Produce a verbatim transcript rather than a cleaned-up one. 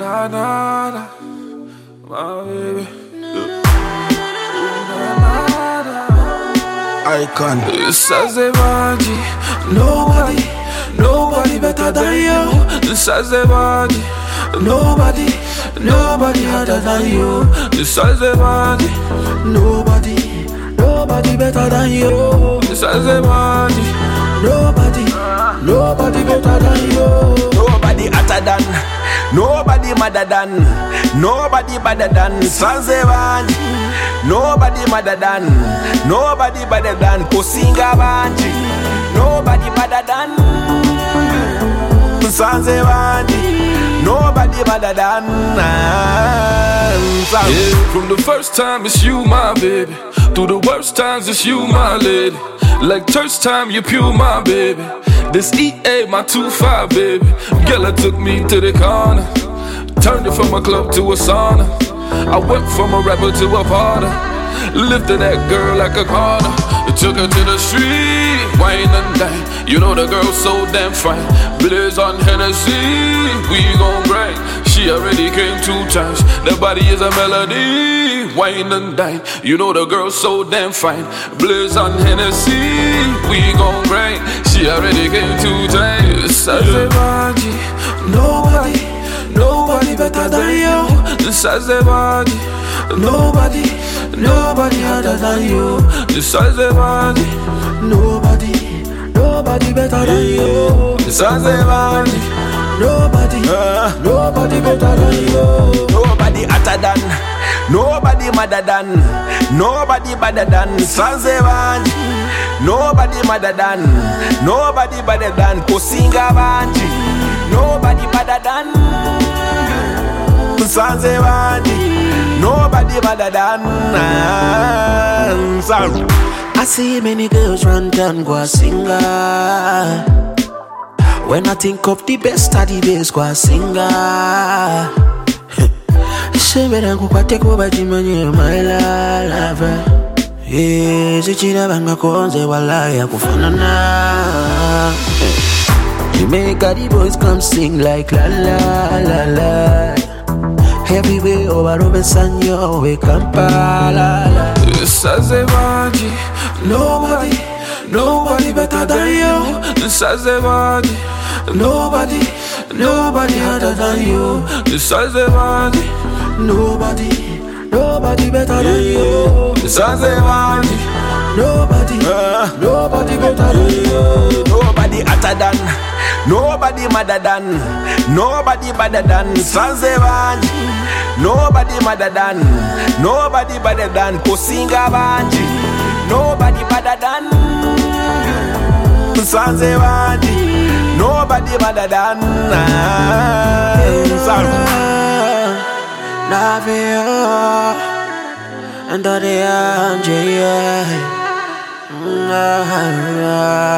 na na na, my baby. Icon. This is a magic. Nobody, nobody better than you. This is a magic. Nobody, nobody harder than you. This is a magic. Nobody, nobody better than you. This is a magic. Nobody, nobody better than you. Nobody hotter than, nobody madder than, nobody better than Sansebanji. Nobody madder than, nobody better than Kosinga Banji. Nobody better than Sansebanji. Nobody better than uh, yeah, from the first time it's you, my baby. To the worst times it's you, my lady. Like church time, you pure, my baby. This E A, my two five, baby. Girl, took me to the corner. Turned it from a club to a sauna. I went from a rapper to a parter. Lifted that girl like a corner. Took her to the street, wine and dine. You know the girl so damn fine. Blaze on Hennessy, we gon' break. She already came two times. That body is a melody, wine and dine. You know the girl so damn fine. Blaze on Hennessy, we gon' break. She already came two times. Sansebanji, nobody, nobody better than you. Sansebanji, nobody, nobody harder than you. Sansebanji, nobody, nobody better than you. Sansebanji, nobody, uh, nobody better than you. Nobody hotter than, nobody madder than, nobody better than Sansebanji. Nobody madder than, nobody better than Kosinga Banji. Nobody better than Sansebanji. Nobody better than uh, Sam. I see many girls run down Guasinga. When I think of the best of the best Guasinga. Shemera kukwate kuba jimanye my love. Eh, zichira banga konze walaya kufanana. You make all the boys come sing like la la la la. Everywhere over Robinson, yo, we Kampala. Sansebanji, nobody, nobody better than you. Sansebanji, nobody, nobody harder than you. Sansebanji, nobody, nobody better than you. Sansebanji, nobody, uh, nobody better than you. Nobody hotter than, nobody madder than, nobody better than Sansebanji. Nobody madder than, nobody better than Kosinga Banji. Nobody better than Sansebanji. Nobody better than Navio and the